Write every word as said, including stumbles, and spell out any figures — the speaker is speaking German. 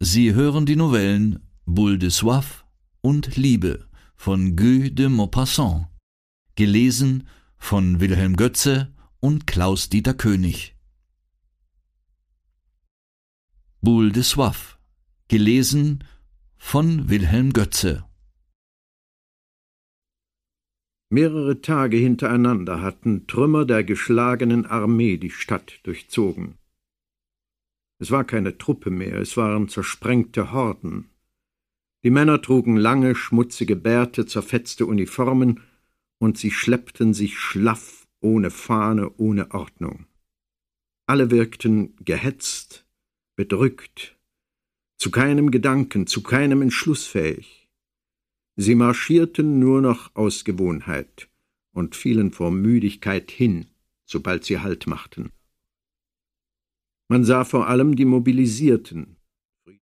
Sie hören die Novellen Boule de Soif und Liebe von Guy de Maupassant, gelesen von Wilhelm Götze und Klaus-Dieter König. Boule de Soif, gelesen von Wilhelm Götze. Mehrere Tage hintereinander hatten Trümmer der geschlagenen Armee die Stadt durchzogen. Es war keine Truppe mehr, es waren zersprengte Horden. Die Männer trugen lange, schmutzige Bärte, zerfetzte Uniformen, und sie schleppten sich schlaff, ohne Fahne, ohne Ordnung. Alle wirkten gehetzt, bedrückt, zu keinem Gedanken, zu keinem Entschluss fähig. Sie marschierten nur noch aus Gewohnheit und fielen vor Müdigkeit hin, sobald sie Halt machten. Man sah vor allem die Mobilisierten,